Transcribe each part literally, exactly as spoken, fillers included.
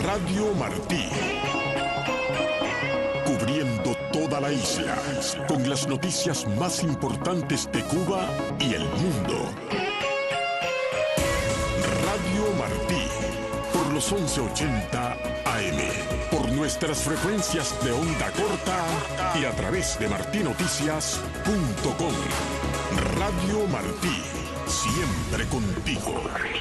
Radio Martí. Cubriendo toda la isla, con las noticias más importantes de Cuba y el mundo. Radio Martí, por los once ochenta A M, por nuestras frecuencias de onda corta y a través de martí noticias punto com. Radio Martí, siempre contigo.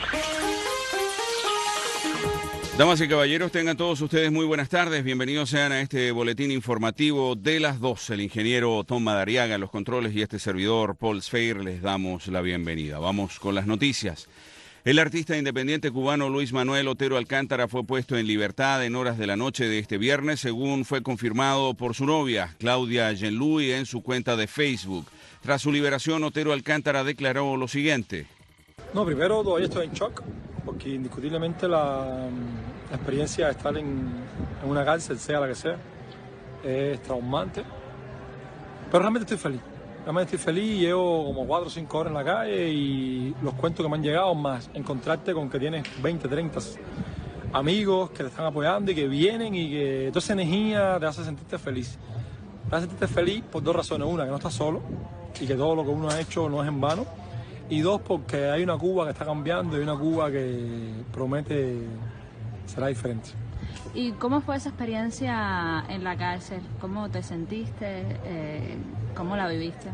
Damas y caballeros, tengan todos ustedes muy buenas tardes. Bienvenidos sean a este boletín informativo de las dos. El ingeniero Tom Madariaga en los controles y este servidor Paul Sfeir les damos la bienvenida. Vamos con las noticias. El artista independiente cubano Luis Manuel Otero Alcántara fue puesto en libertad en horas de la noche de este viernes, según fue confirmado por su novia, Claudia Jean-Louis, en su cuenta de Facebook. Tras su liberación, Otero Alcántara declaró lo siguiente. No, primero todavía estoy en shock, porque indiscutiblemente la, la experiencia de estar en, en una cárcel, sea la que sea, es traumante. Pero realmente estoy feliz. Realmente estoy feliz, llevo como cuatro o cinco horas en la calle y los cuentos que me han llegado más, encontrarte con que tienes veinte, treinta amigos que te están apoyando y que vienen y que toda esa energía te hace sentirte feliz. Te hace sentirte feliz por dos razones. Una, que no estás solo y que todo lo que uno ha hecho no es en vano. Y dos, porque hay una Cuba que está cambiando y una Cuba que promete será diferente. ¿Y cómo fue esa experiencia en la cárcel? ¿Cómo te sentiste? Eh, ¿Cómo la viviste?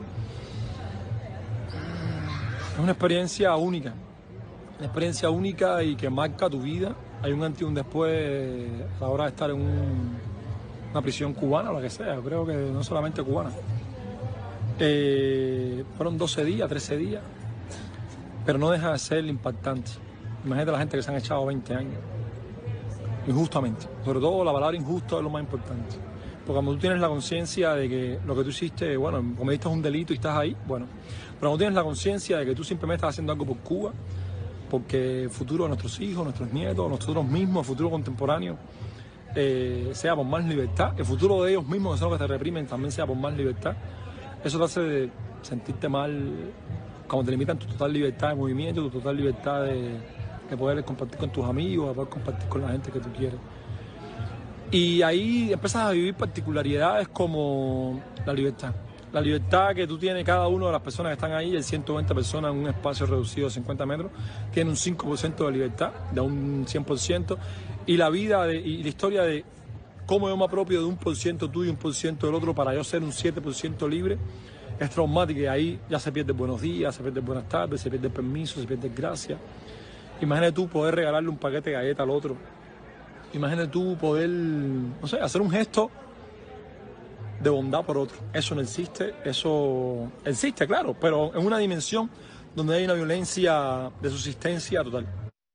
Es una experiencia única, una experiencia única y que marca tu vida. Hay un antes y un después a la hora de estar en un, una prisión cubana o la que sea, creo que no solamente cubana. Eh, fueron doce días, trece días, pero no deja de ser impactante. Imagínate la gente que se han echado veinte años, injustamente. Sobre todo la palabra injusto es lo más importante. Porque cuando tú tienes la conciencia de que lo que tú hiciste, bueno, cometiste un delito y estás ahí, bueno. Pero cuando tienes la conciencia de que tú simplemente estás haciendo algo por Cuba, porque el futuro de nuestros hijos, nuestros nietos, nosotros mismos, el futuro contemporáneo, eh, sea por más libertad, el futuro de ellos mismos, que son los que te reprimen, también sea por más libertad. Eso te hace sentirte mal cuando te limitan tu total libertad de movimiento, tu total libertad de, de poder compartir con tus amigos, de poder compartir con la gente que tú quieres. Y ahí empiezas a vivir particularidades como la libertad. La libertad que tú tienes, cada una de las personas que están ahí, el ciento veinte personas en un espacio reducido de cincuenta metros, tiene un cinco por ciento de libertad, de un cien por ciento. Y la vida de, y la historia de cómo yo me apropio de un por ciento tuyo y un por ciento del otro para yo ser un siete por ciento libre, es traumática y ahí ya se pierde buenos días, se pierde buenas tardes, se pierde permiso, se pierde gracia. Imagínate tú poder regalarle un paquete de galletas al otro. Imagínate tú poder, no sé, hacer un gesto de bondad por otro. Eso no existe, eso existe, claro, pero en una dimensión donde hay una violencia de subsistencia total.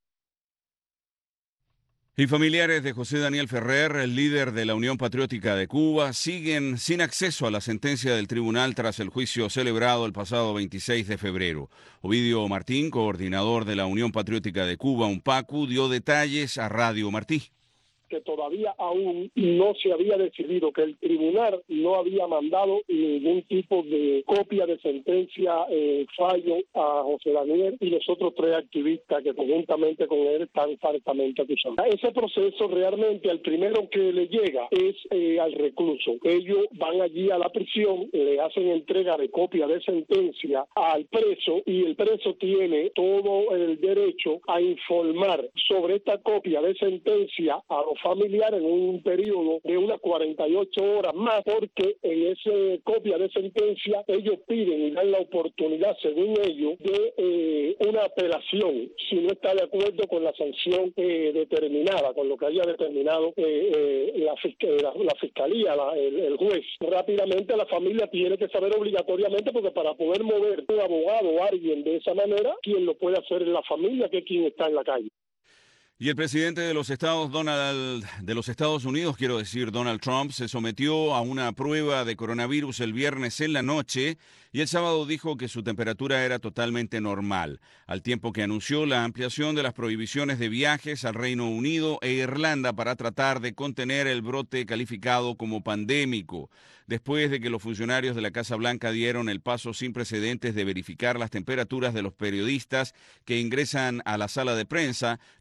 Y familiares de José Daniel Ferrer, el líder de la Unión Patriótica de Cuba, siguen sin acceso a la sentencia del tribunal tras el juicio celebrado el pasado veintiséis de febrero. Ovidio Martín, coordinador de la Unión Patriótica de Cuba, UNPACU, dio detalles a Radio Martí. Que todavía aún no se había decidido, que el tribunal no había mandado ningún tipo de copia de sentencia, eh, fallo a José Daniel y los otros tres activistas que conjuntamente con él están falsamente acusados. Ese proceso realmente al primero que le llega es eh, al recluso. Ellos van allí a la prisión, le hacen entrega de copia de sentencia al preso y el preso tiene todo el derecho a informar sobre esta copia de sentencia a los familiar en un periodo de unas cuarenta y ocho horas más, porque en esa copia de sentencia ellos piden y dan la oportunidad, según ellos, de eh, una apelación si no está de acuerdo con la sanción eh, determinada, con lo que haya determinado eh, eh, la, la, la fiscalía, la, el, el juez. Rápidamente la familia tiene que saber obligatoriamente, porque para poder mover un abogado o alguien de esa manera, quien lo puede hacer es la familia, que es quien está en la calle. Y el presidente de los Estados, Donald, de los Estados Unidos, quiero decir, Donald Trump, se sometió a una prueba de coronavirus el viernes en la noche y el sábado dijo que su temperatura era totalmente normal, al tiempo que anunció la ampliación de las prohibiciones de viajes al Reino Unido e Irlanda para tratar de contener el brote calificado como pandémico. Después de que los funcionarios de la Casa Blanca dieron el paso sin precedentes de verificar las temperaturas de los periodistas que ingresan a la sala de prensa, Trump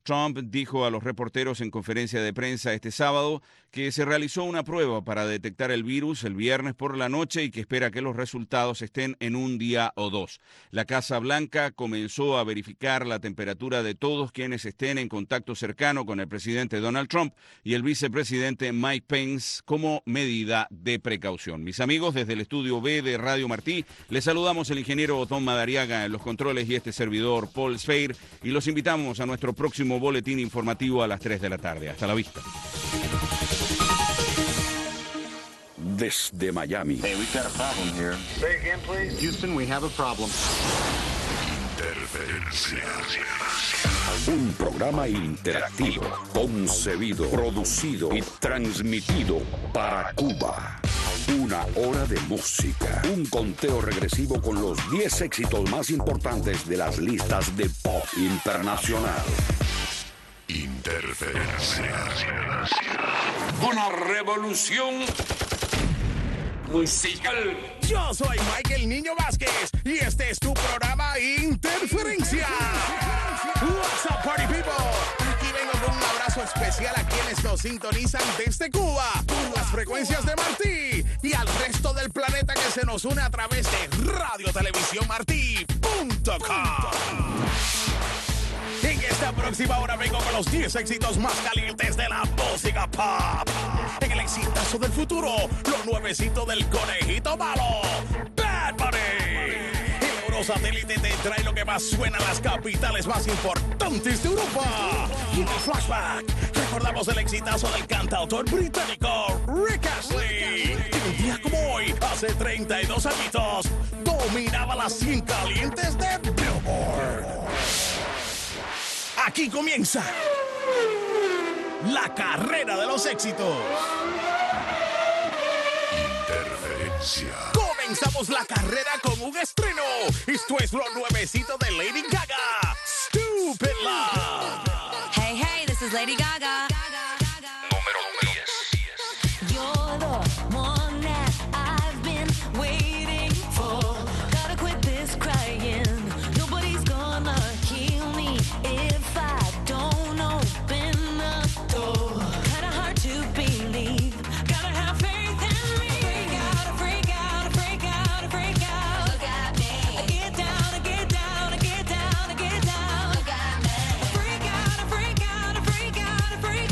dijo a los reporteros en conferencia de prensa este sábado que se realizó una prueba para detectar el virus el viernes por la noche y que espera que los resultados estén en un día o dos. La Casa Blanca comenzó a verificar la temperatura de todos quienes estén en contacto cercano con el presidente Donald Trump y el vicepresidente Mike Pence como medida de precaución. Mis amigos, desde el estudio B de Radio Martí, les saludamos el ingeniero Tom Madariaga en los controles y este servidor Paul Sfeir y los invitamos a nuestro próximo boletín informativo a las tres de la tarde. Hasta la vista. Desde Miami. Hey, we've got a problem here. Say again, please. Houston, we have a problem. Interferencia. Un programa interactivo, concebido, producido y transmitido para Cuba. Una hora de música. Un conteo regresivo con los diez éxitos más importantes de las listas de pop internacional. Interferencia. Una revolución musical. Yo soy Michael Niño Vázquez y este es tu programa Interferencia. What's up, party people? Aquí vengo con un abrazo especial a quienes nos sintonizan desde Cuba, por las frecuencias de Martí y al resto del planeta que se nos une a través de radio televisión martí punto com. En esta próxima hora vengo con los diez éxitos más calientes de la música pop. En el exitazo del futuro, lo nuevecito del conejito malo, Bad Bunny. El Eurosatélite te trae lo que más suena en las capitales más importantes de Europa. Y en el flashback, recordamos el exitazo del cantautor británico Rick Astley. Que un día como hoy, hace treinta y dos añitos, dominaba las cien calientes de Billboard. Aquí comienza la carrera de los éxitos. Interferencia. Comenzamos la carrera con un estreno. Esto es lo nuevecito de Lady Gaga, Stupid Love. Hey, hey, this is Lady Gaga. Número diez. You're the one that I've been waiting for. Gotta quit this crying. Nobody's gonna heal me if I don't open the door. Kinda hard to believe. Gotta have faith in me. Freak out, freak out, freak out, freak out. Look at me. I get down, I get down, I get down, I get down. Look at me. Freak out, freak out, freak out, freak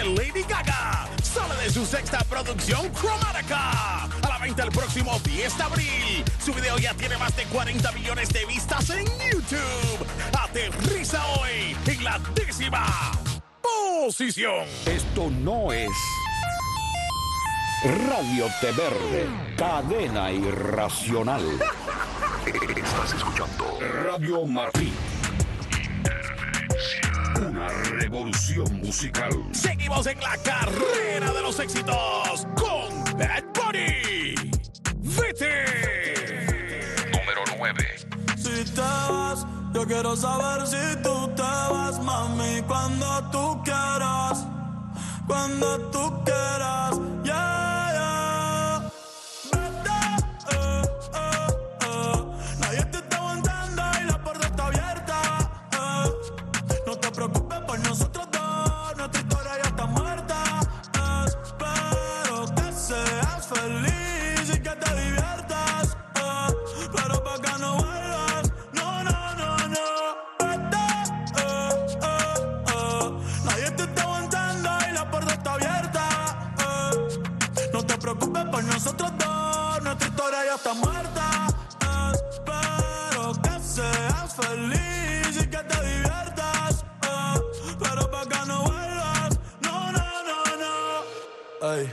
Lady Gaga sale de su sexta producción Chromatica. A la venta el próximo diez de abril. Su video ya tiene más de cuarenta millones de vistas en YouTube. Aterriza hoy en la décima posición. Esto no es Radio Té Verde, cadena irracional. Estás escuchando Radio Martí. Una revolución musical. Seguimos en la carrera de los éxitos con Bad Bunny. Vete. Número nueve. Si te vas, yo quiero saber si tú te vas, mami, cuando tú quieras, cuando tú quieras, yeah, yeah. Vete, eh, eh, eh. Nadie te está aguantando y la puerta está abierta, eh. No te preocupes por nosotros dos, nuestra historia ya está muerta, eh. Espero que seas feliz y que te diviertas, eh. Pero pa' que no vuelvas, no, no, no, no. Vete, eh, eh, eh. Nadie te está aguantando y la puerta está abierta, eh. No te preocupes por nosotros dos, nuestra historia ya está muerta, eh. Espero que seas feliz y que te diviertas, eh. Pero pa' que no vuelvas, no, no, no, no. Ey,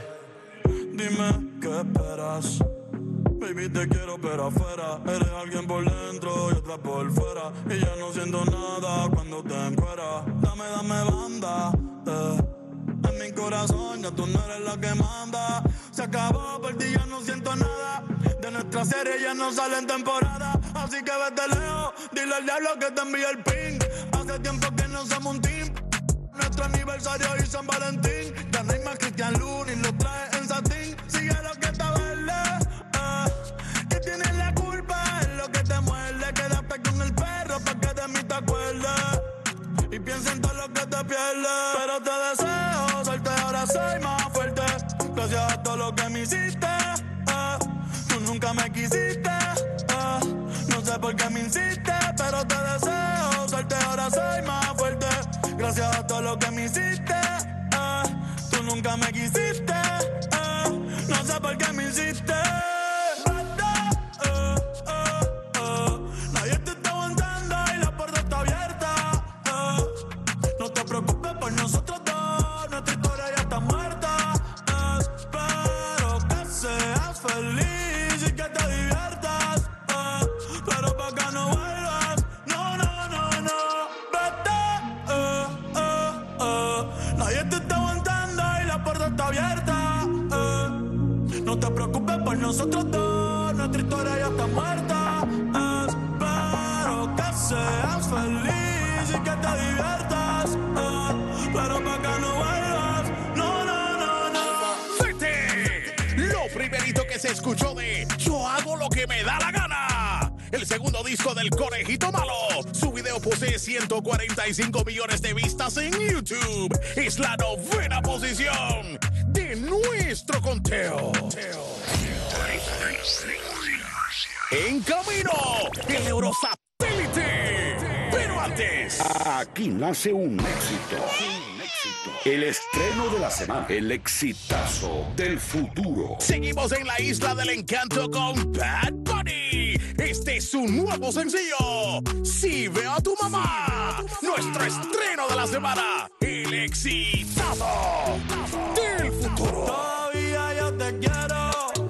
dime qué esperas. Baby, te quiero pero afuera. Eres alguien por dentro y otra por fuera. Y ya no siento nada cuando te encueras. Dame, dame banda, eh. En mi corazón ya tú no eres la que manda. Se acabó, por ti ya no siento nada. De nuestra serie ya no sale en temporada. Así que vete lejos, dile al diablo que te envíe el ping. Hace tiempo que no somos un team. Nuestro aniversario y San Valentín. Ya no hay más Cristian Luna y lo trae en satín. Sigue lo que está verde, eh. Que tienes la culpa, es lo que te muerde. Quédate con el perro pa' que de mí te acuerdes. Y piensa en todo lo que te pierdes. Pero te deseo suerte, ahora soy más fuerte. Gracias a todo lo que me hiciste, eh. Tú nunca me quisiste, eh. No sé por qué me insistes, pero te deseo suerte, ahora soy más fuerte. Gracias a todo lo que me hiciste, eh. Tú nunca me quisiste, eh. No sé por qué me hiciste. Vete, eh, eh, eh. Nadie te está aguantando y la puerta está abierta, eh. No te preocupes por nosotros dos, nuestra historia ya está muerta, eh. Espero que seas feliz y que te diviertas, eh. Pero pa' que no vuelvas, no, no, no, no. Vete, eh, eh, eh. Nadie te está aguantando y la puerta está abierta, eh. No te preocupes por nosotros dos, nuestra historia ya está muerta, eh. Espero que seas feliz y que te diviertas, eh. Pero pa' que no vuelvas, no, no, no, no. Vete. Lo primerito que se escuchó de Yo hago lo que me da la gana. El segundo disco del Conejito Malo. Su video posee ciento cuarenta y cinco millones de vistas en YouTube. Es la novena posición de nuestro conteo. En camino, el Eurosatélite. Pero antes, Aquí nace un éxito. El estreno de la semana. El exitazo del futuro. seguimos en la isla del encanto con Bad Bunny. Este es su nuevo sencillo, Si veo a tu mamá. Nuestro estreno de la semana, el exitazo del futuro. Todavía yo te quiero,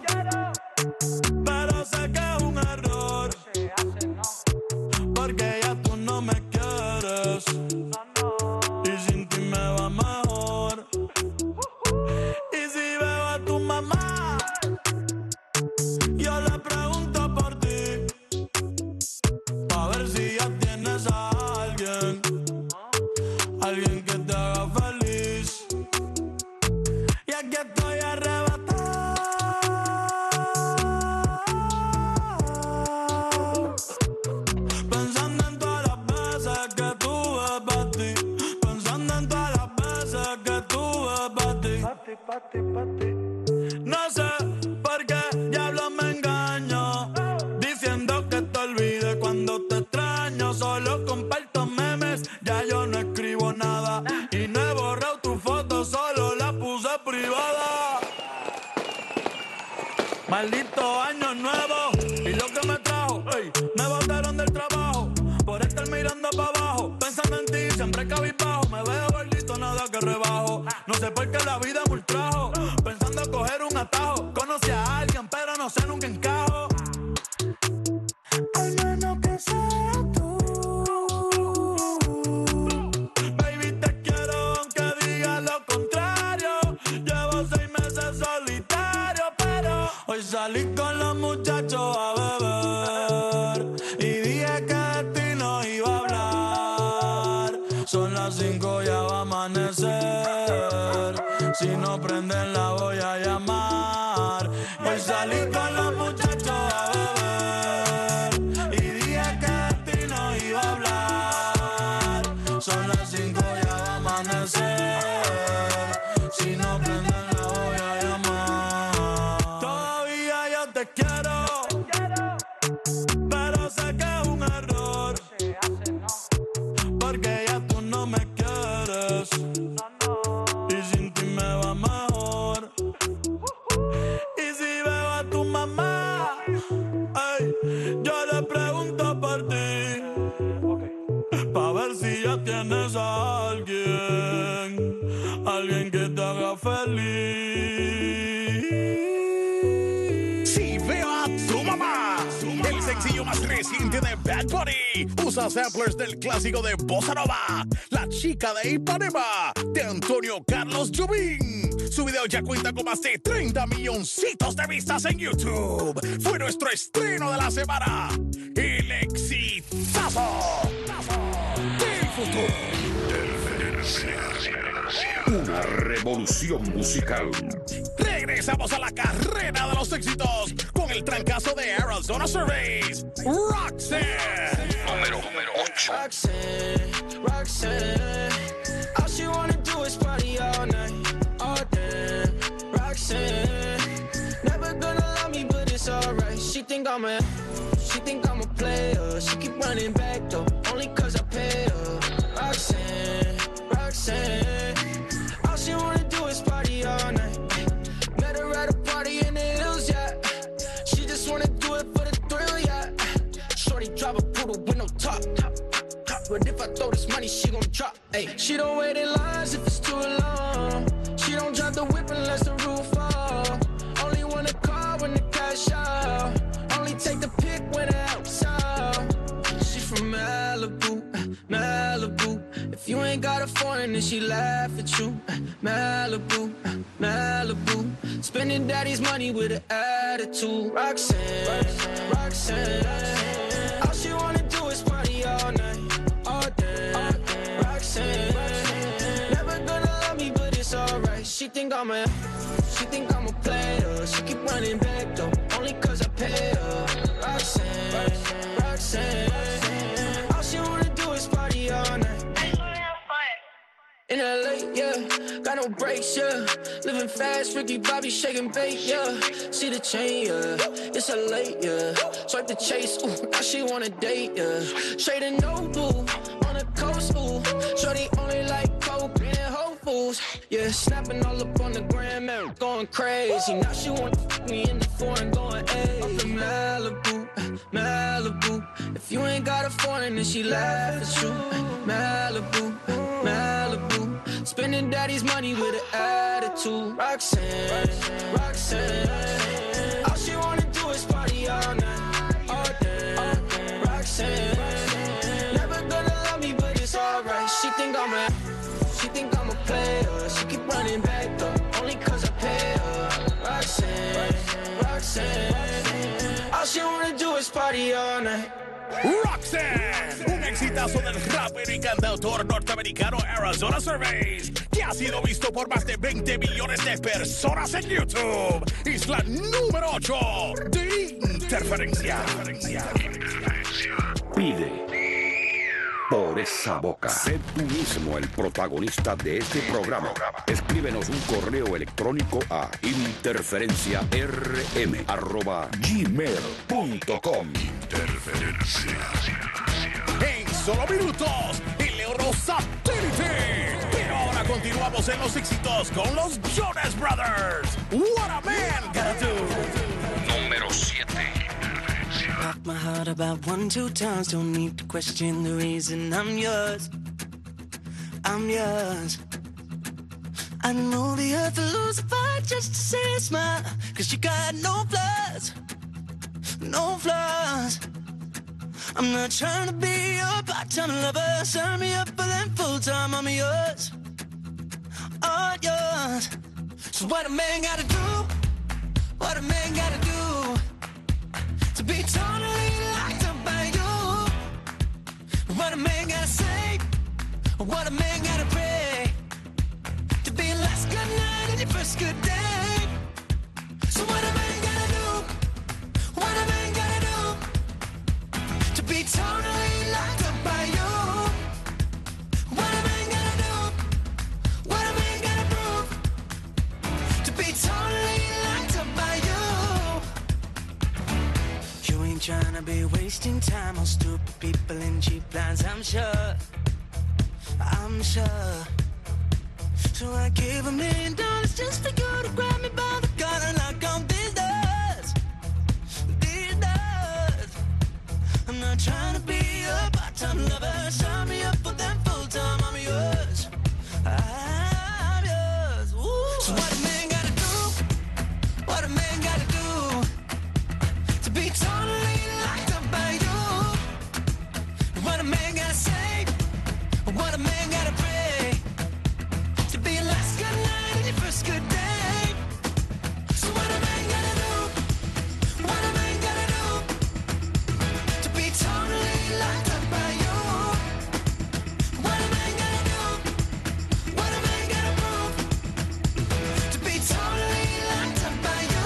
pero sé que es un error, porque ya tú no me quieres y sin ti me va mejor. Y si veo a tu mamá, yo le pregunto por ti, a ver si ya tienes a alguien, alguien que te haga feliz. Y aquí estoy arrebatado, pensando en todas las veces que tuve para ti, pensando en todas las veces que tuve para ti, pa' ti, pa' ti. No sé por qué diablo me engaño, diciendo que te olvide cuando te extraño. Solo comparto memes, ya yo no escribo nada, y no he borrado tu foto, solo Maldito año nuevo y lo que me trajo, ey, me botaron del trabajo por estar mirando para abajo, pensando en ti, siempre cabizbajo. Me veo gordito, nada que rebajo. No sé por qué la vida me ultrajo, pensando coger un atajo. Conocí a alguien, pero no sé nunca encajo. Al menos que sea tú. Baby, te quiero aunque digas lo contrario. Llevo seis meses solitario, pero hoy salí con los muchachos a beber y dije que de ti no iba a hablar. Son las cinco, ya va a amanecer. Si no prenden la voy a llamar. Hoy salí con los muchachos a beber y dije que de ti no iba a hablar. Son las cinco, ya va a amanecer. Si no prenden la voy a llamar. Todavía yo te quiero, pero sé que es un error, porque ya tú no me quieres y sin ti me va mejor. Y si veo a tu mamá, ay, yo le pregunto por ti, pa' ver si ya tienes a alguien, alguien que te haga feliz. Si veo a tu mamá, el sencillo más reciente de Bad Bunny usa samplers del clásico de Bossa Nova, La Chica de Ipanema, de Antonio Carlos Jobim. Su video ya cuenta con más de treinta milloncitos de vistas en YouTube. Fue nuestro estreno de la semana, el exitazo del futuro. Una revolución musical. Regresamos a la carrera de los éxitos con el trancazo de Arizona Surveys, Roxanne. Número, número ocho. Roxanne, Roxanne, all she wanna do is party all night, all day. Roxanne, never gonna love me, but it's alright. She think I'm a, she think I'm a player. She keep running back though, only cause I pay her. Roxanne, Roxanne, all she wanna do is party all night. Met her at a party in the hills, yeah. She just wanna do it for the thrill, yeah. Shorty drive a poodle with no top. But if I throw this money, she gon' drop. Ay, she don't wait in lines if it's too long. She don't drive the whip unless the roof fall. Only want a car when the cash out. Only take the pick when the house out. She from Malibu, Malibu. If you ain't got a foreign, then she laugh at you. Malibu, Malibu. Spending daddy's money with an attitude. Roxanne, Roxanne, Roxanne. All she wanna do is party all night, all day. Roxanne, never gonna love me, but it's alright. She think I'm a, she think I'm a player. She keep running back though, only cause I pay her. Roxanne, Roxanne, all she wanna do is party all night. In L A, yeah, got no brakes, yeah. Living fast, Ricky Bobby shaking bait, yeah. See the chain, yeah, it's a late, yeah. Swipe the chase, ooh, now she wanna date, yeah. Straight and no blue, on the coast, ooh. Shorty only like coke and Whole Foods, yeah. Snapping all up on the gram, man, going crazy. Now she wanna fuck me in the foreign, going, ayy. Up in Malibu, Malibu. If you ain't got a foreign, then she laugh at you. Malibu, Malibu. Spending daddy's money with an attitude. Roxanne, Roxanne, all she wanna do is party all night, all day. Roxanne, never gonna love me, but it's alright. She think I'm a, she think I'm a player. She keep running back though, only cause I pay her. Roxanne, Roxanne, all she wanna do is party all night. Roxanne, un exitazo del rapper y cantautor norteamericano Arizona Surveys, que ha sido visto por más de veinte millones de personas en YouTube. Es la número ocho de Interferencia. Pide por esa boca. Sé tú mismo el protagonista de este programa. Escríbenos un correo electrónico a interferenciarm arroba gmail punto com. Interferencia. En solo minutos, el Eurosatélite. Pero ahora continuamos en los éxitos con los Jonas Brothers. What a Man Gotta Do. siete. Broke my heart about one, two times. Don't need to question the reason I'm yours. I'm yours. I know the earth will lose a fight just to see a smile. Cause you got no flaws. No flaws. I'm not trying to be your part-time lover. Sign me up for them full-time. I'm yours. All yours. So what a man gotta do? What a man gotta do to be totally locked up by you? What a man gotta say? What a man gotta pray to be your last good night and your first good day? So what a man gotta do? What a man gotta do to be totally locked up by you? What a man gotta do? What a man gotta prove to be totally locked up by you? You ain't trying to be wasting time on stupid people and cheap lines, I'm sure. I'm sure. So I gave a million dollars just for you to grab me by the collar and knock on these doors. These doors. I'm not trying to be a part-time lover. Sign me up for them full-time. I'm yours. I'm yours. Ooh. So what a man gotta do? What a man gotta do to be totally locked up by you? What a man gotta say? What a man gotta pray to be your last good night and your first good day? So what a man gotta do? What a man gotta do to be totally locked up by you? What a man gotta do? What a man gotta prove to be totally locked up by you?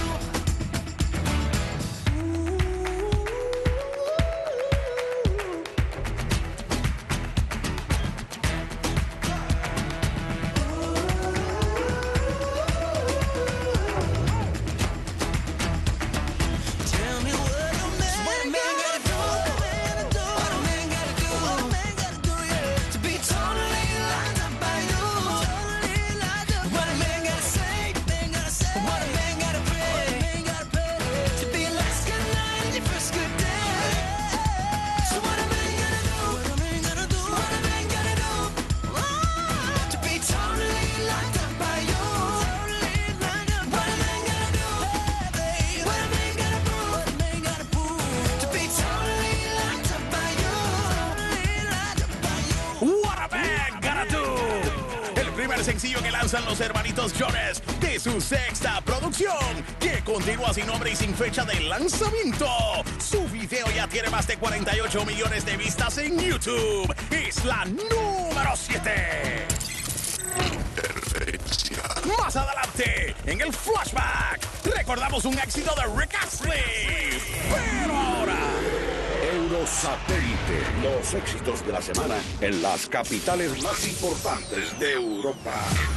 Tell me what a man gotta do? What a man gotta do? What a man gotta do? Yeah, to be totally locked up by you. Totally locked up. What a man gotta say? What a man gotta pray to be your last good night and your first good day? So what a man gotta do? What a man gotta do? What a man gotta do to be totally locked up by you? What a man gotta do? What a man gotta prove to be totally locked up by you? What a man gotta do. El primer sencillo que lanzan los hermanitos Jones de su sexta producción, que continúa sin nombre y sin fecha de lanzamiento. Su video ya tiene más de cuarenta y ocho millones de vistas en YouTube. Es la número siete. Más adelante, en el flashback, recordamos un éxito de Rick Astley. Pero ahora, Eurosatélite, los éxitos de la semana en las capitales más importantes de Europa.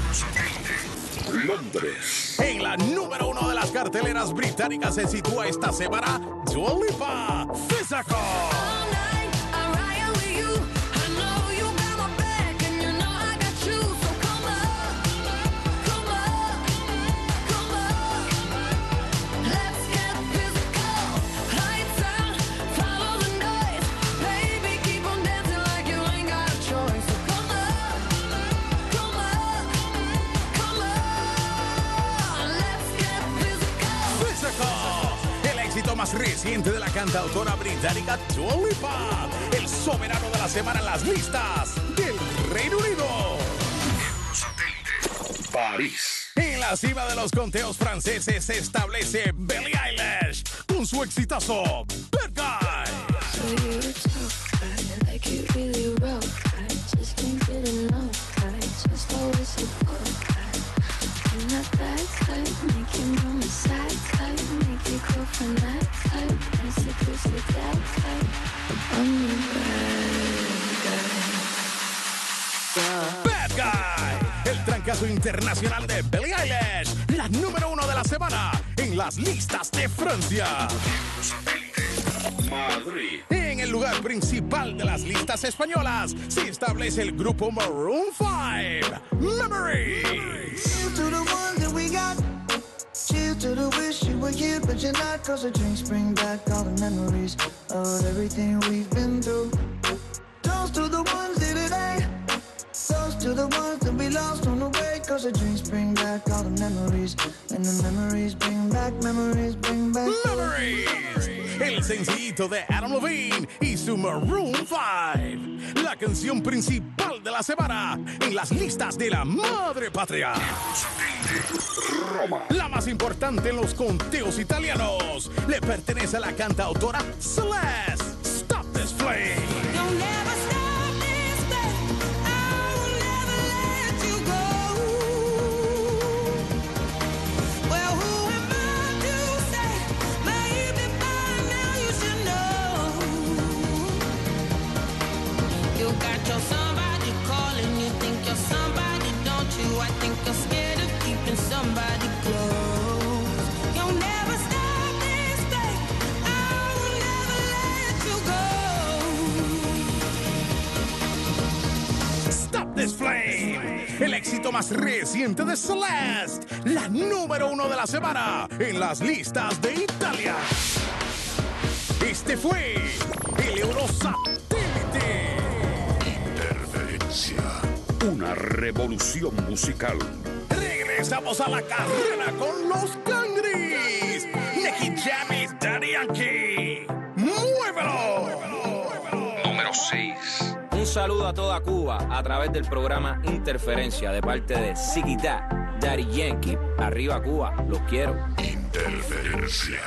Londres. en la número uno de las carteleras británicas se sitúa esta semana Dua Lipa, Physical. Más reciente de la cantautora británica Dua Lipa, el soberano de la semana en las listas del Reino Unido. París. En la cima de los conteos franceses se establece Billie Eilish con su exitazo Bad Guy. So you're tough, right? Like you really rough, right? Just can't get enough, right? Just always support, right? I'm not that type, make you know my side type, make your girlfriend that type, nice to do with that type. I'm the bad guy. Bad Guy, el trancazo internacional de Billie Eilish, la número uno de la semana en las listas de Francia. Madrid. En el lugar principal de las listas españolas se establece el grupo Maroon five, Memories. To the ones that we got, cheers to the wish you were here, but you're not. Cause the drinks bring back all the memories of everything we've been through. Toast to the ones here today. Toast to the ones that we lost on the way. Cause the drinks bring back all the memories. And the memories bring back, memories bring back Memories. El sencillito de Adam Levine y su Maroon five. La canción principal de la semana en las listas de la madre patria. Roma. La más importante en los conteos italianos le pertenece a la cantautora Celeste. Stop This Flame. You'll never stop this flame. I will never let you go. Well, who am I to say? Maybe by now you should know. You got your somebody calling. You think you're somebody, don't you? I think you're scared of keeping somebody close. You'll never stop this flame. I will never let you go. Stop This Flame. El éxito más reciente de Celeste. La número uno de la semana en las listas de Italia. Este fue el Eurosatélite. Interferencia. Una revolución musical. Regresamos a la carrera con los Cangris. Nicky Jam y Daddy Yankee. ¡Muévelo! Número seis. Un saludo a toda Cuba a través del programa Interferencia de parte de Ziquitá, Daddy Yankee. Arriba Cuba, los quiero. Interferencia.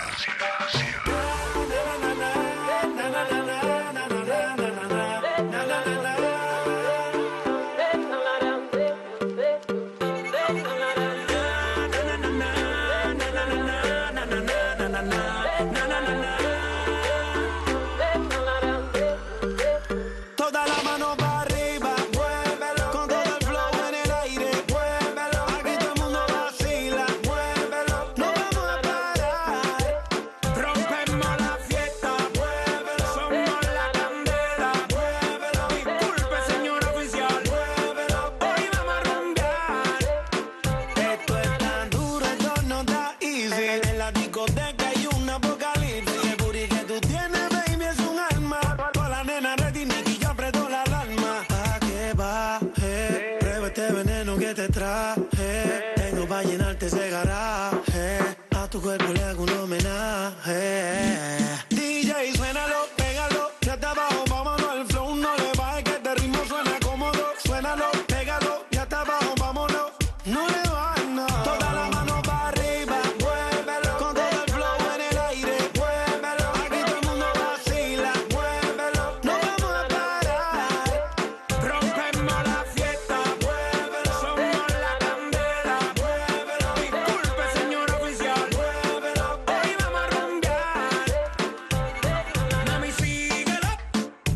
Toda la mano para arriba, muévelo. Con todo el flow en el aire, muévelo. Aquí todo el mundo vacila, muévelo. No vamos a parar. Rompemos la fiesta, muévelo. Somos la candela, muévelo. Disculpe, señor oficial, muévelo. Hoy vamos a rumbear. Esto es tan duro, esto no está easy. En la discoteca hay un apocalipsis. El booty que tú tienes, baby, es un arma. Con la nena ready, Nicky, yo aprieto la alarma. Pa' que baje, prueba este veneno que te traje. Tengo pa' llenarte ese garaje. A tu cuerpo le hago un homenaje. D J, suénalo, pégalo. Ya está abajo, vámonos al flow. No le bajes que este ritmo suena cómodo. Suénalo, pégalo. Ya está abajo, vámonos. No le bajes, no. Toda la mano para arriba, muévelo. Con todo el flow en el aire, muévelo. Aquí todo el mundo vacila, muévelo. No vamos a parar. Rompemos la fiesta, muévelo. Somos la candela, muévelo. Disculpe, señor oficial, muévelo. Hoy vamos a rumbear. Mami, síguelo.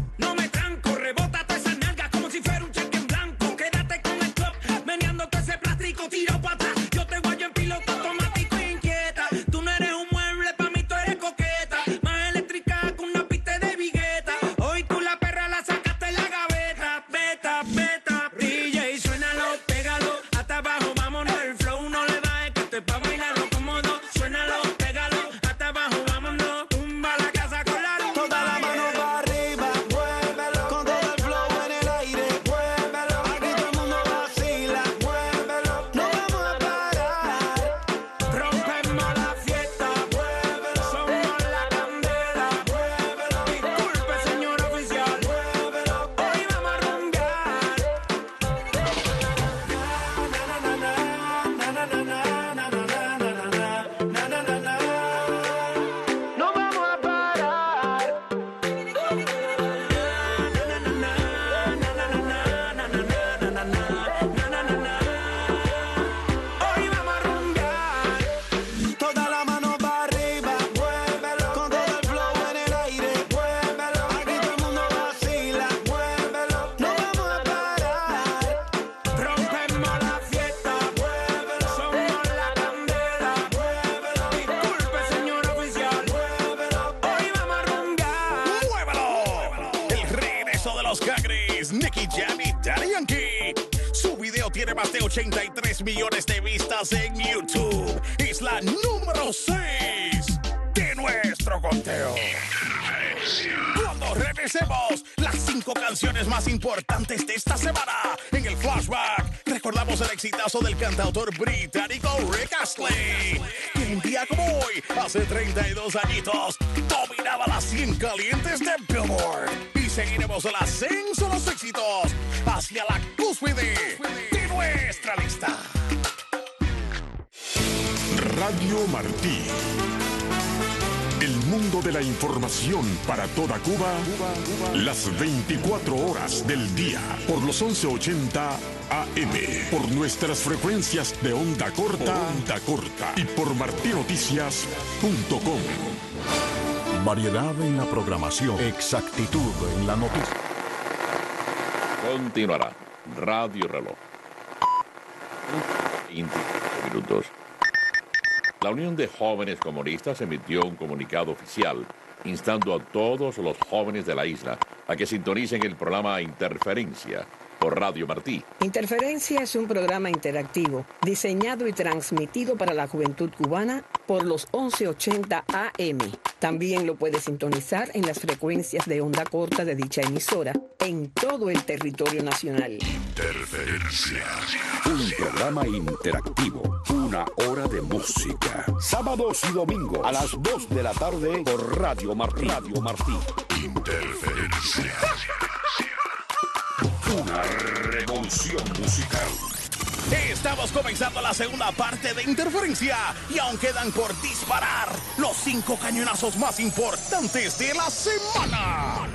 tiene más de ochenta y tres millones de vistas en YouTube. Es la número seis de nuestro conteo. Cuando revisemos las cinco canciones más importantes de esta semana, en el flashback recordamos el exitazo del cantautor británico Rick Astley, que un día como hoy, hace treinta y dos añitos, dominaba las cien calientes de Billboard. Y seguiremos el ascenso de los éxitos hacia la cúspide de nuestra lista. Radio Martí. El mundo de la información para toda Cuba, las veinticuatro horas del día, por los once ochenta A M, por nuestras frecuencias de onda corta, onda corta y por martinoticias punto com. Variedad en la programación, exactitud en la noticia. Continuará Radio Reloj. veinte minutos. La Unión de Jóvenes Comunistas emitió un comunicado oficial instando a todos los jóvenes de la isla a que sintonicen el programa Interferencia por Radio Martí. Interferencia es un programa interactivo diseñado y transmitido para la juventud cubana por los once ochenta A M. También lo puede sintonizar en las frecuencias de onda corta de dicha emisora en todo el territorio nacional. Interferencia. Un programa interactivo. Una hora de música. Sábados y domingos a las dos de la tarde por Radio Martí. Radio Martí. Interferencia. Una revolución musical. Estamos comenzando la segunda parte de Interferencia y aún quedan por disparar los cinco cañonazos más importantes de la semana.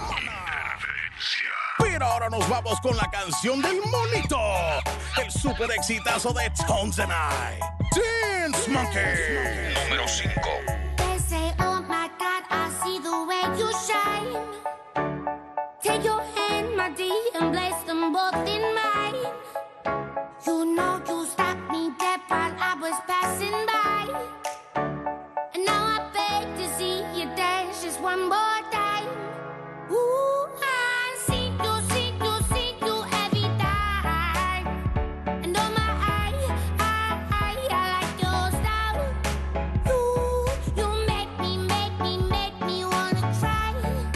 Pero ahora nos vamos con la canción del monito, el super exitazo de Tones and I, Dance Monkey. Número cinco. They say, oh my God, I see the way you shine. Take your hand, my dear, and place them both in mine. You know you stopped me dead while I was passing by. And now I beg to see you dance just one more time. Ooh, I see you, see you, see you every time. And oh my, I, I, I, I like your style. You, you make me, make me, make me wanna try.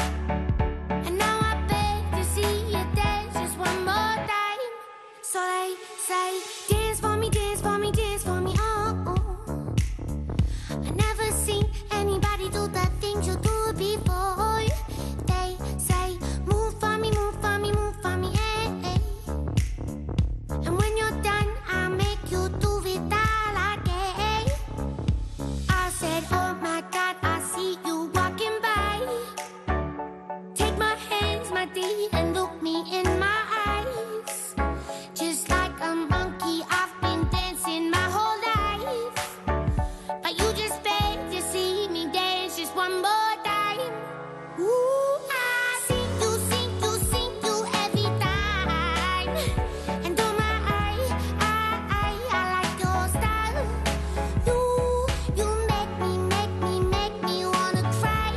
And now I beg to see you dance just one more time. So they say, dance for me, dance for me, dance for me, oh, oh. I never seen anybody do the things you do before. They say, move for me, move for me, move for me, eh, eh. And when you're done, I'll make you do it all again. I said, oh my God, I see you walking by. Take my hands, my dear, and look me in my eyes. Just like a monkey, I've been dancing my whole life. But you just beg to see me dance just one more time. Ooh, I see you, see you, see you every time. And oh my, I, I, I, I like your style. You, you make me, make me, make me wanna cry.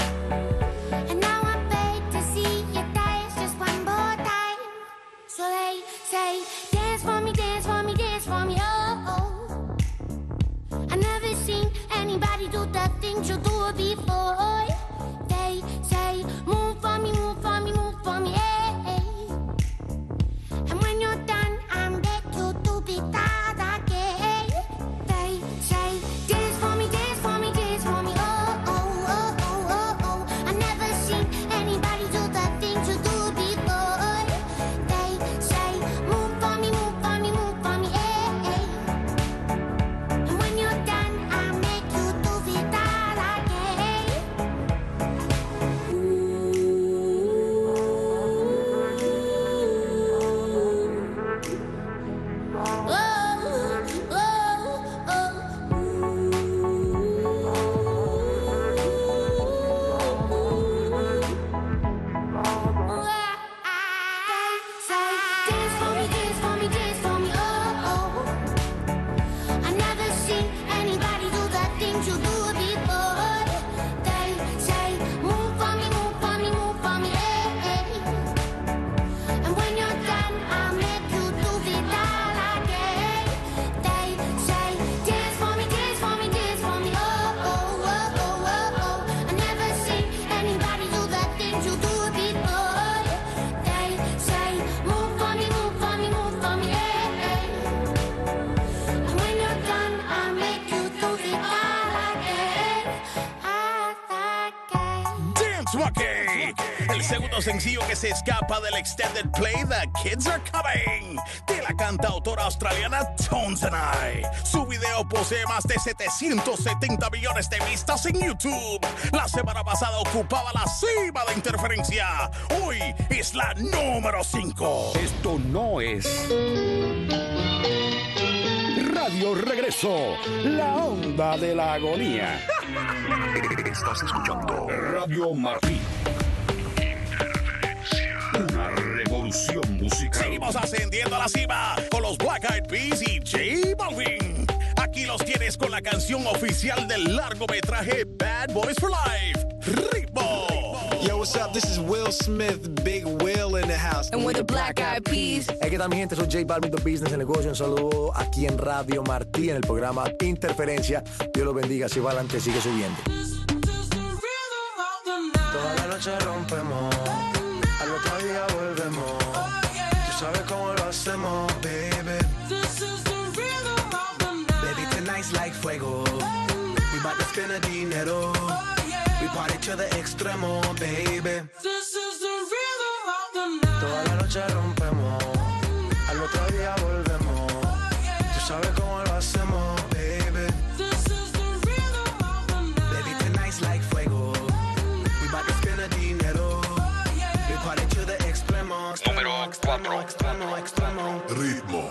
And now I beg to see you dance just one more time. So they say, dance for me, dance for me, dance for me, oh, oh. I never seen anybody do the things you do before. They say, move for me, move for me, move for me, eh, eh. And when you're done, I'm back you to be that again. They say, dance for me, dance for me, dance for me, oh, oh, oh, oh, oh, oh. I never seen anybody do the things you do before. They say, move for me, move for me, move for me, eh, eh. And when you're done, I'll make you do it all again. segundo sencillo que se escapa del extended play The Kids Are Coming de la cantautora australiana Tones and I. Su video posee más de setecientos setenta millones de vistas en YouTube. La semana pasada ocupaba la cima de Interferencia. Hoy es la número cinco. Esto no es Radio Regreso, la onda de la agonía. Estás escuchando Radio Martí. Una revolución musical. Seguimos ascendiendo a la cima con los Black Eyed Peas y J Balvin. Aquí los tienes con la canción oficial del largometraje Bad Boys for Life, Ritmo. Yo, what's up? This is Will Smith, Big Will in the house. And we're the Black Eyed Peas. Hey, ¿qué tal, mi gente? Soy J Balvin, The Business en Negocio. Un saludo aquí en Radio Martí, en el programa Interferencia. Dios los bendiga. Si va adelante, sigue subiendo. Toda la noche rompemos, al otro día volvemos. Tú sabes cómo lo hacemos, baby. Baby, tonight's like fuego. We bout to spend a dinero. We party to the extremo, baby. Toda la noche rompemos, al otro día volvemos. Tú sabes cómo lo hacemos, baby. Baby, tonight's like fuego. We bout to spend a dinero. We party to the extremo, extremo, extremo, extremo, extremo. Ritmo.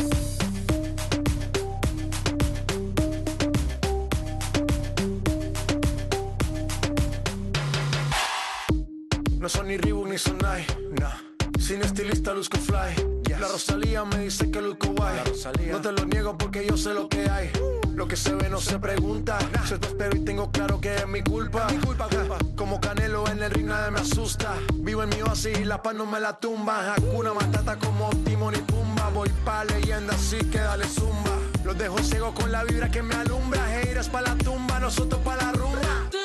No son ni Reebok ni Sonai, nah. Sin estilista luzco fly. Yes. La Rosalía me dice que luzco guay. No te lo niego porque yo sé lo que hay. Lo que se ve no se pregunta. Nah. Yo te espero y tengo claro que es mi culpa. Mi culpa, culpa. Como Canelo en el ring nadie me asusta. Vivo en mi oasis y la paz no me la tumba. Hakuna Matata como Timon y Pumba. Voy pa' leyenda así que dale zumba. Los dejo ciego con la vibra que me alumbra. Haters pa' la tumba, nosotros pa' la rumba.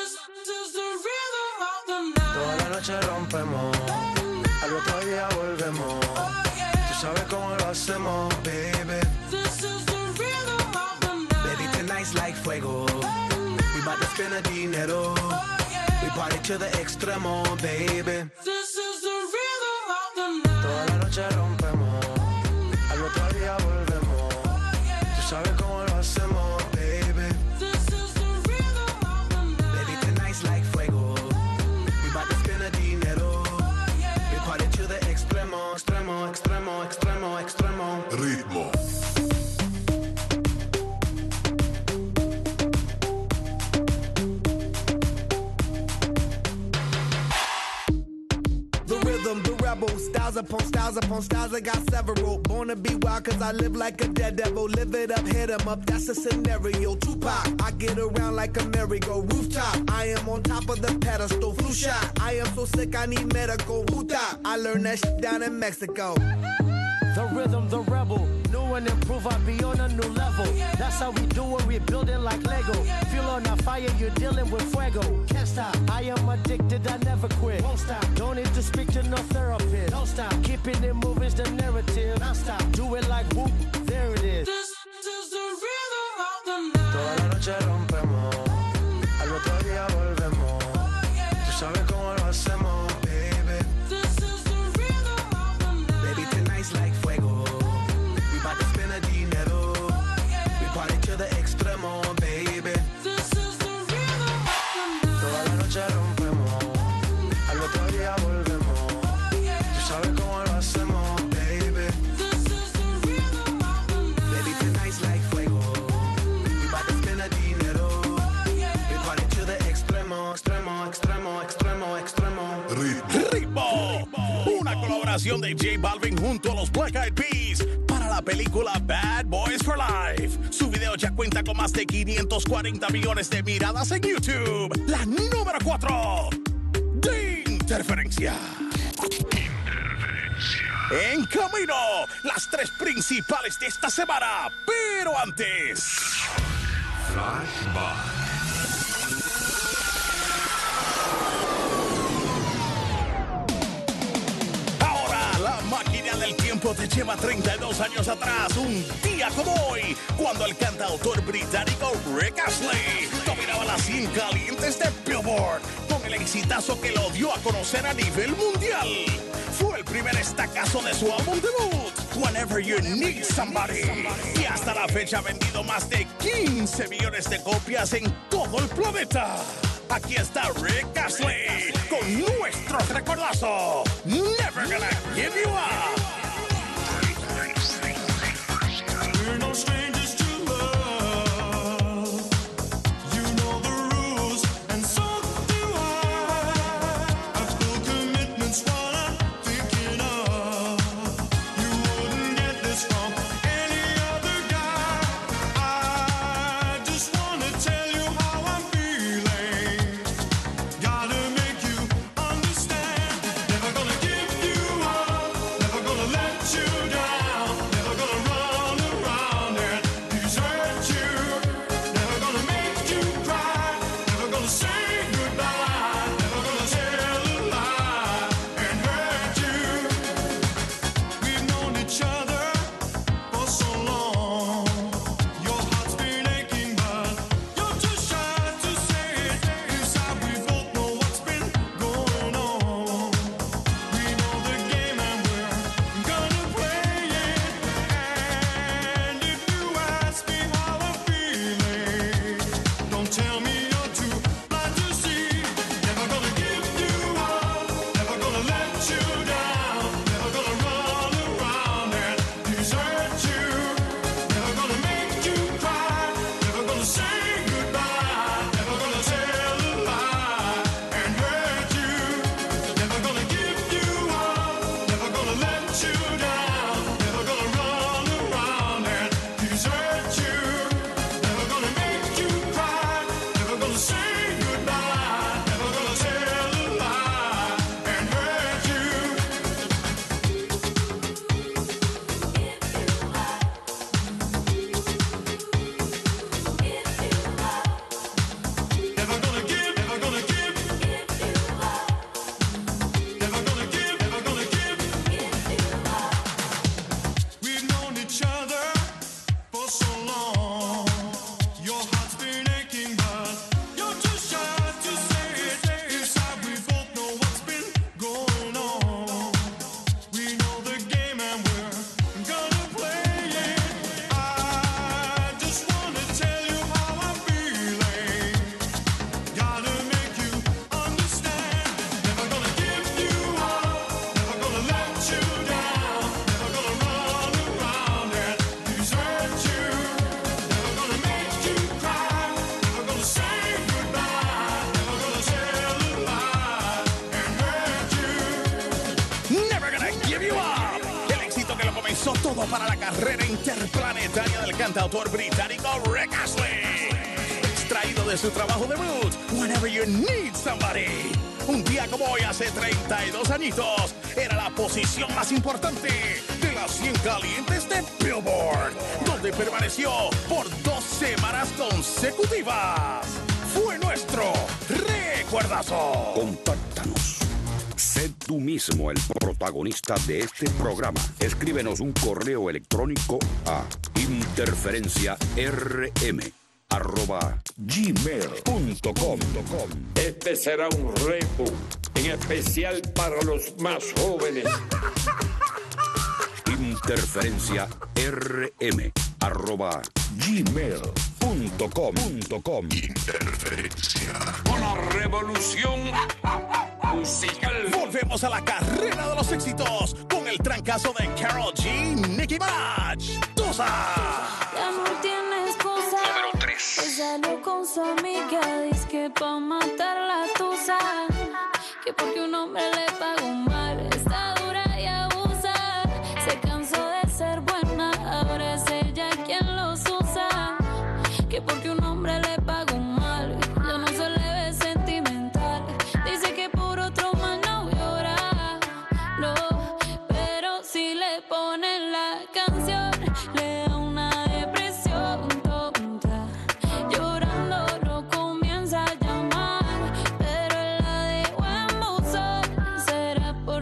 Toda la noche rompemos, al otro día volvemos. Tú sabes cómo lo hacemos, baby. Baby, tonight's like fuego. We bout to spend a dinero. We party to the extremo, baby. Toda la noche rompemos, al otro día volvemos. Tú sabes cómo lo hacemos, baby. Baby, tonight's like fuego. Extremo, extremo, extremo, extremo. Ritmo. The rhythm, the rebel, styles upon styles upon styles, I got several. Born to be wild cause I live like a dead devil. Live it up, hit 'em up, that's a scenario. Tupac, I get around like a merry-go. Rooftop, I am on top of the pedestal. Flu shot, I am so sick I need medical. Puta, I learned that shit down in Mexico. The rhythm, the rebel. New and improve, I be on a new level. That's how we do it, we building like Lego. Feel on a fire, you're dealing with fuego. Can't stop, I am addicted, I never quit. Won't stop, don't need to speak to no therapist. Don't stop, keeping it moving's the narrative. Don't stop, do it like whoop, there it is. This is the rhythm of the night. Toda la noche rompemos, al otro día volvemos. Tú sabes cómo lo hacemos, baby. This is the rhythm of the night. Baby, tonight's like fuego. We bout to spend a dinero. We party to the extremo, baby. This is the rhythm of the night. Toda la noche rompemos, al otro día volvemos. Tú sabes cómo lo hacemos, baby. This is the rhythm of the night. Baby, tonight's like fuego. We bout to spend a dinero. We party to the extremo, extremo, extremo, extremo, extremo. Ritmo. Una colaboración de J Balvin junto a los Black Eyed Peas para la película Bad Boys for Life. Su video ya cuenta con más de quinientos cuarenta millones de miradas en YouTube. La número cuatro de Interferencia. En camino, las tres principales de esta semana. Pero antes, Flashback. la máquina del tiempo te lleva treinta y dos años atrás, un día como hoy, cuando el cantautor británico Rick Astley dominaba las cien calientes de Billboard con con el exitazo que lo dio a conocer a nivel mundial. Fue el primer estacazo de su álbum debut, Whenever You Need Somebody. Y hasta la fecha ha vendido más de quince millones de copias en todo el planeta. Aquí está Rick Astley con nuestro recordazo, Never Gonna Give You Up. We're no strangers to love. You know the rules, and so do I. I feel commitment's what I'm thinking of. You wouldn't get this from any other guy. I just wanna tell you how I'm feeling. Gotta make you understand. Never gonna give you up. Never gonna let you down. Never gonna run around and desert you. Never gonna make you cry. Never gonna say goodbye. Never gonna tell a lie and hurt you. We've known each other for so long. Your heart's been aching, but you're too shy to say it. Inside we both know what's been going on. We know the game and we're gonna play it. And if you ask me how I'm feeling, don't tell me you're too blind to see. Never gonna give you up. Never gonna let you down. Never gonna run around and desert you. Never gonna make you cry. Never gonna say goodbye. Never gonna tell a lie and hurt you. Never gonna give you up. Never gonna let you down. Never gonna run around and desert you. Never gonna make you cry. Never gonna say goodbye. Never gonna tell a lie and hurt you. Never gonna give, never gonna give. Never gonna give, never gonna give. We've known each other for so long. Your heart's been aching, but you're too shy to say it. Inside we both know what's been going on. We know the game and we're gonna play it. I just wanna tell you how I'm feeling. Gotta make you understand. Never gonna give you up. Never gonna let you down. Never gonna run around and desert you. Never gonna make you cry. Never gonna say goodbye. Never gonna tell a lie and hurt you. Never Gonna Give You Up. El éxito que lo comenzó todo para la carrera interplanetaria del cantautor británico Rick Astley. Extraído de su trabajo debut, Whenever You Need Somebody. Un día como hoy, hace treinta y dos añitos, era la posición más importante de las cien calientes de Billboard, donde permaneció por dos semanas consecutivas. Fue nuestro recuerdazo. Contáctanos. Sé tú mismo el protagonista de este programa. Escríbenos un correo electrónico a interferenciarm arroba gmail punto com. Este será un repo en especial para los más jóvenes. Interferencia rm arroba gmail punto com. Interferencia. Una revolución musical. Volvemos a la carrera de los éxitos con el trancazo de Karol G, Nicki Minaj, Tusa. Ya no tiene excusa. Número tres. Que salió con su amiga, dice que pa' matar la tusa. Que porque un hombre le pagó mal, está dura y abusa. Se cansó de ser buena, ahora es ella quien los usa. Que porque un hombre le pagó mal, ya no se le ve sentimental. Dice que por otro más no llora, no. Pero si le ponen la canción, le da una depresión tonta. Llorando lo comienza a llamar, pero él la dejó en buzón. Será por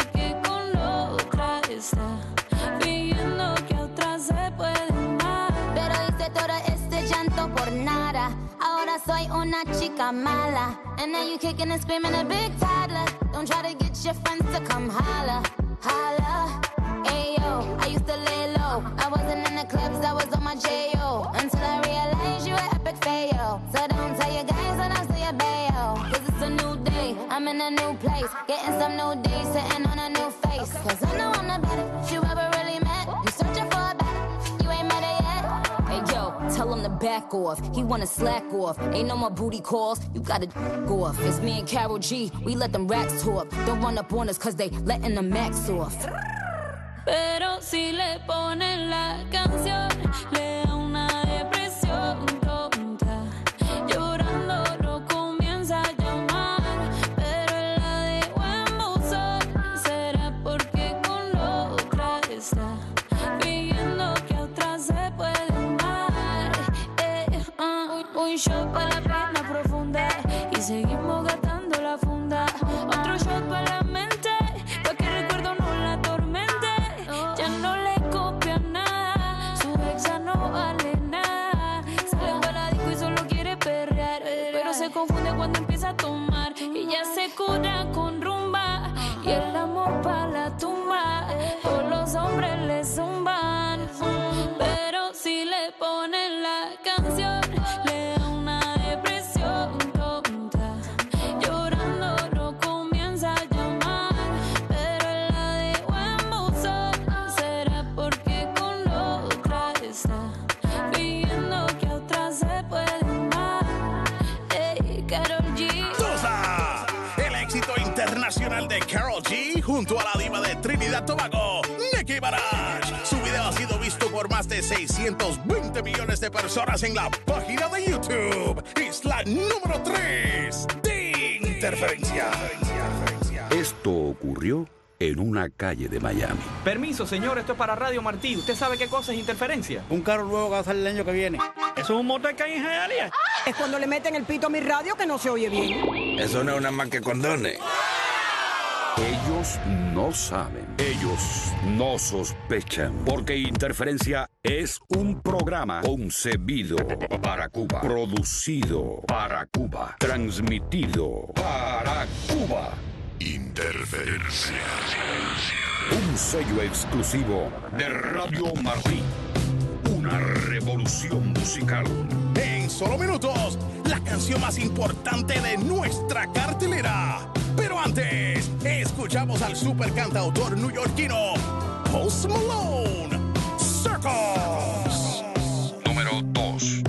ahora soy una chica mala. And now you kicking and screaming a big toddler. Don't try to get your friends to come holla, holla. Ayo, I used to lay low. I wasn't in the clubs, I was on my J O. Until I realized you were epic fail. So don't tell your guys when I say a bail. Cause it's a new day, I'm in a new place. Getting some new days, sitting on a new face. Cause I know I'm the better you ever really met. You searching for a better, you ain't met it yet. Hey yo, tell him to back off. He wanna slack off. Ain't no more booty calls, you gotta go off. It's me and Karol G, we let them racks talk. Don't run up on us cause they letting the max off. Pero si le ponen la canción, le da una depresión tonta. Llorando lo comienza a llamar, pero él la dejó en buzón. Será porque con otra está pidiendo que otra se puede amar. Eh, uh, un shot para la pena profunda y seguimos gastando la funda. Otro shot para la mente, pa' que el recuerdo no la atormente. Ya no le copia nada, su ex ya no vale nada. Sale para disco y solo quiere perrear, pero se confunde cuando empieza a tomar. Y ya se cura con rumba y el amor pa' la tumba. Todos los hombres le zumban, pero si le ponen la canción, le da una depresión tonta. Llorando lo comienza a llamar, pero él la dejó en buzón. Será porque con otra está pidiendo que otra se puede amar. Hey, Karol G. Tusa, el éxito internacional de Karol G junto a la diva de Trinidad Tobago, Nicki Minaj. Su video ha sido visto por más de seiscientos veinte millones de personas en la página de YouTube. Es la número tres de Interferencia. Esto ocurrió en una calle de Miami. Permiso, señor, esto es para Radio Martí. ¿Usted sabe qué cosa es interferencia? Un carro nuevo que va a salir el año que viene. ¿Eso es un motor que hay en Hialeah? Es cuando le meten el pito a mi radio que no se oye bien. Eso no es una más que condones. Ellos no saben, ellos no sospechan, porque Interferencia es un programa concebido para Cuba, producido para Cuba, transmitido para Cuba. Interferencia. Un sello exclusivo de Radio Martí. Una revolución musical. En solo minutos, la canción más importante de nuestra cartelera. Pero antes, escuchamos al super cantautor neoyorquino Post Malone, Circles. Número dos.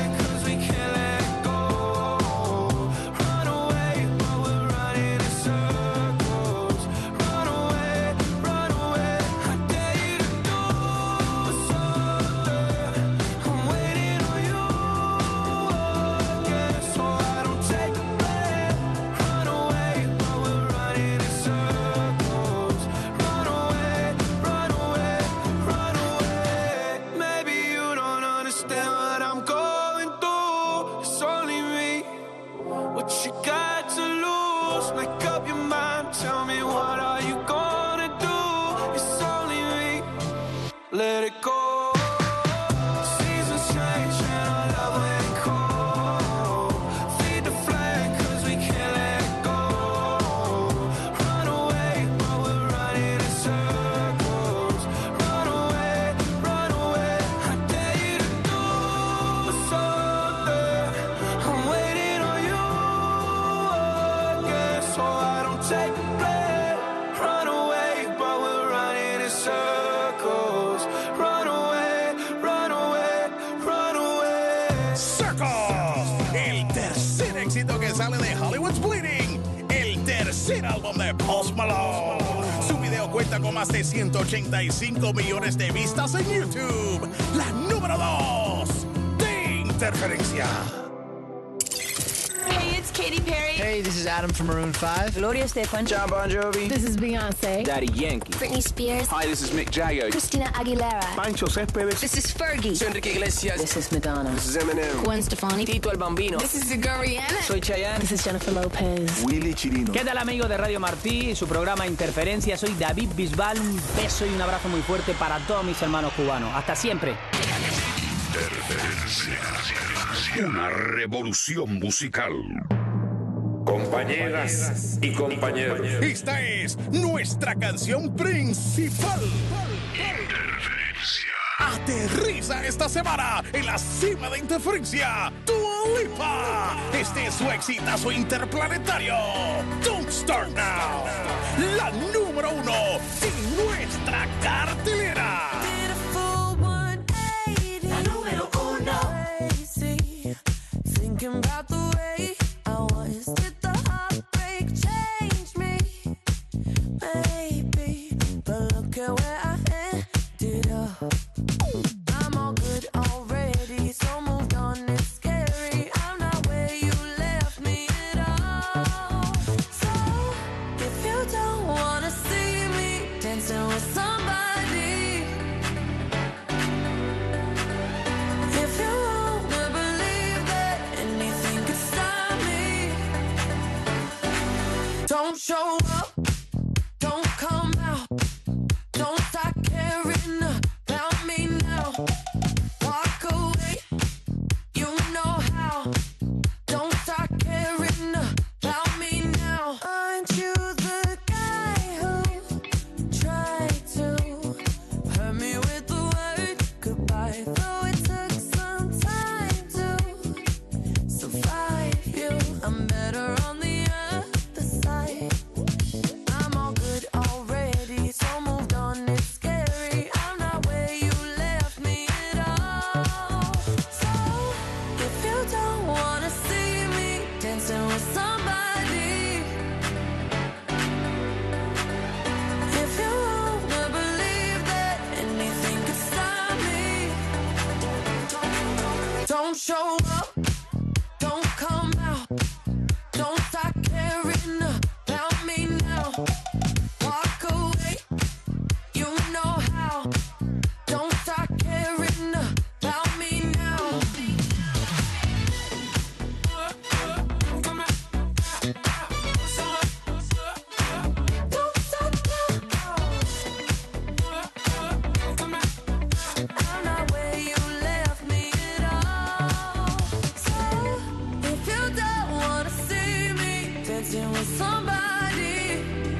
Sir Hollywood's Bleeding, el tercer álbum de Post Malone. Su video cuenta con más de ciento ochenta y cinco millones de vistas en YouTube. La número dos de Interferencia. Hey, it's Katy Perry. Hey, this is Adam from Maroon five. Gloria Estefan. John Bon Jovi. This is Beyonce. Daddy Yankee. Britney Spears. Hi, this is Mick Jagger. Christina Aguilera. Pancho Céspedes. This is Fergie. Soy Enrique Iglesias. This is Madonna. This is Eminem. Gwen Stefani. Tito el Bambino. This is Sigur Rhiannon. Soy Chayanne. This is Jennifer Lopez. Willy Chirino. ¿Qué tal, amigos de Radio Martí y su programa Interferencia? Soy David Bisbal. Un beso y un abrazo muy fuerte para todos mis hermanos cubanos. Hasta siempre. Interferencia. Una revolución musical. Compañeras y compañeros. Esta es nuestra canción principal. Interferencia. Aterriza esta semana en la cima de Interferencia, Dua Lipa. Este es su exitazo interplanetario, Don't Start Now. La número uno en nuestra cartelera. La número uno. Thinking about the way I was. Did the heartbreak change me? Maybe, but look at where I ended up. I'm all good already, so moved on. It's scary. I'm not where you left me at all. So if you don't wanna see me dancing with somebody, if you wanna believe that anything could stop me, don't show up, don't come out, don't start caring about me now. Walk away, you know how. Don't start caring about me now. Aren't you the guy who tried to hurt me with the word goodbye? Though it took some time to survive you, I'm better on the other side. I'm all good already, so moved on. It's scary. I'm not where you left me at all. So if you don't wanna see me dancing with somebody, if you wanna believe that anything could stop me, don't show up, don't come out, don't start caring about me now. Walk away, you know how. Don't start caring about me now. Don't stop now. I'm not where you left me at all. So if you don't wanna see me dancing with somebody,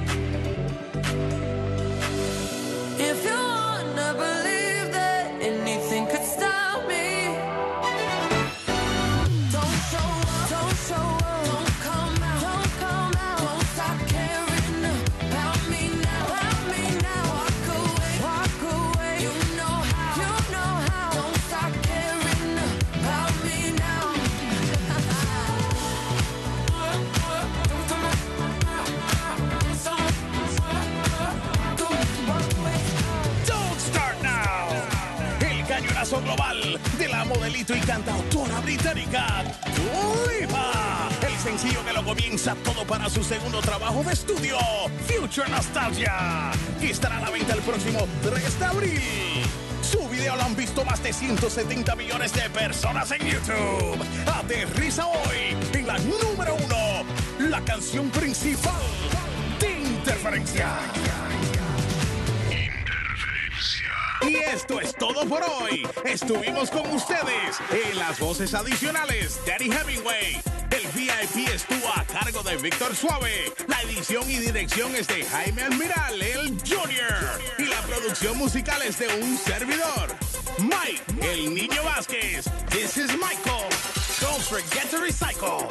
if you wanna believe that anything could stop me, don't show up, don't show up, don't come out, don't come out, don't stop caring about me now, about me now. Walk away, walk away, you know how, you know how. Don't stop caring about me now. Don't Start Now. El cañonazo global de la modelito y cantautora británica Dua Lipa. El sencillo que lo comienza todo para su segundo trabajo de estudio, Future Nostalgia, que estará a la venta el próximo tres de abril. Su video lo han visto más de ciento setenta millones de personas en YouTube. Aterriza hoy en la número uno, la canción principal de Interferencia. Y esto es todo por hoy. Estuvimos con ustedes en las voces adicionales. Danny Hemingway. El V I P estuvo a cargo de Víctor Suave. La edición y dirección es de Jaime Almiral, el Junior. Y la producción musical es de un servidor, Mike, el Niño Vázquez. This is Michael. Don't forget to recycle.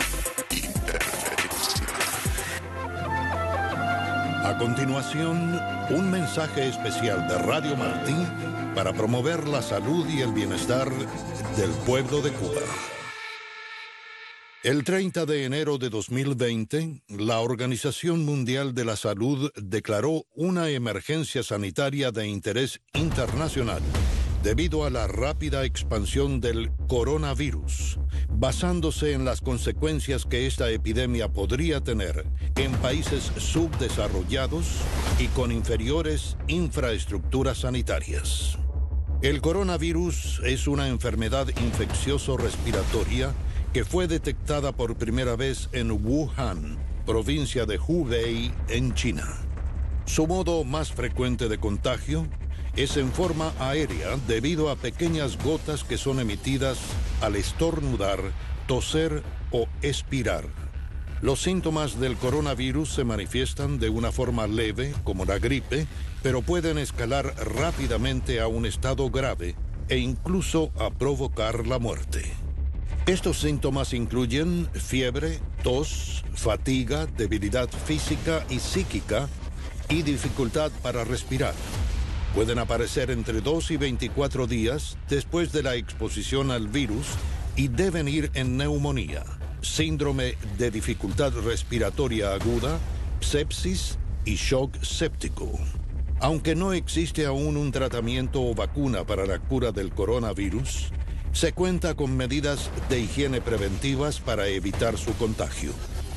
A continuación, un mensaje especial de Radio Martí para promover la salud y el bienestar del pueblo de Cuba. El treinta de enero de dos mil veinte, la Organización Mundial de la Salud declaró una emergencia sanitaria de interés internacional debido a la rápida expansión del coronavirus, basándose en las consecuencias que esta epidemia podría tener en países subdesarrollados y con inferiores infraestructuras sanitarias. El coronavirus es una enfermedad infeccioso-respiratoria que fue detectada por primera vez en Wuhan, provincia de Hubei, en China. Su modo más frecuente de contagio es en forma aérea debido a pequeñas gotas que son emitidas al estornudar, toser o expirar. Los síntomas del coronavirus se manifiestan de una forma leve, como la gripe, pero pueden escalar rápidamente a un estado grave e incluso a provocar la muerte. Estos síntomas incluyen fiebre, tos, fatiga, debilidad física y psíquica y dificultad para respirar. Pueden aparecer entre dos y veinticuatro días después de la exposición al virus y deben ir en neumonía, síndrome de dificultad respiratoria aguda, sepsis y shock séptico. Aunque no existe aún un tratamiento o vacuna para la cura del coronavirus, se cuenta con medidas de higiene preventivas para evitar su contagio.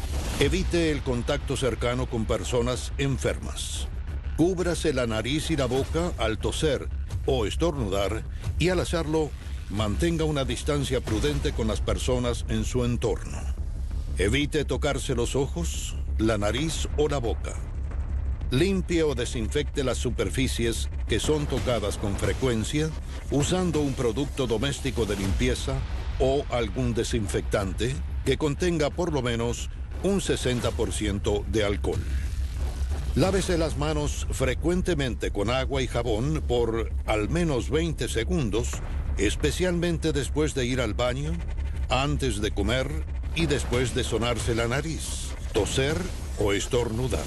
Evite el contacto cercano con personas enfermas. Cúbrase la nariz y la boca al toser o estornudar y al hacerlo, mantenga una distancia prudente con las personas en su entorno. Evite tocarse los ojos, la nariz o la boca. Limpie o desinfecte las superficies que son tocadas con frecuencia usando un producto doméstico de limpieza o algún desinfectante que contenga por lo menos un sesenta por ciento de alcohol. Lávese las manos frecuentemente con agua y jabón por al menos veinte segundos, especialmente después de ir al baño, antes de comer y después de sonarse la nariz, toser o estornudar.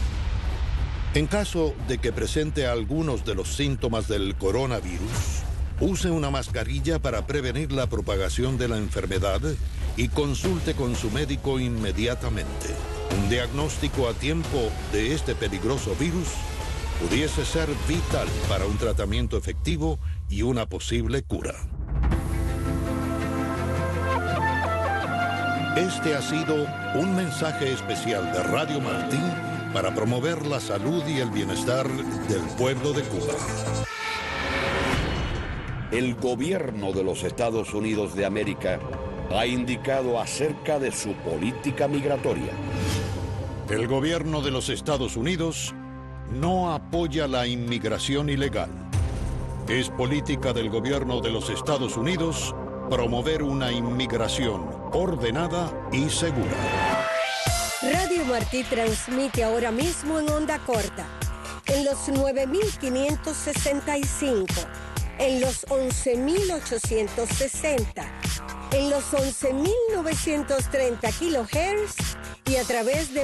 En caso de que presente algunos de los síntomas del coronavirus, use una mascarilla para prevenir la propagación de la enfermedad y consulte con su médico inmediatamente. Un diagnóstico a tiempo de este peligroso virus pudiese ser vital para un tratamiento efectivo y una posible cura. Este ha sido un mensaje especial de Radio Martí para promover la salud y el bienestar del pueblo de Cuba. El gobierno de los Estados Unidos de América ha indicado acerca de su política migratoria. El gobierno de los Estados Unidos no apoya la inmigración ilegal. Es política del gobierno de los Estados Unidos promover una inmigración ordenada y segura. Radio Martí transmite ahora mismo en onda corta, en los nueve mil quinientos sesenta y cinco, en los once mil ochocientos sesenta, en los once mil novecientos treinta kilohertz y a través de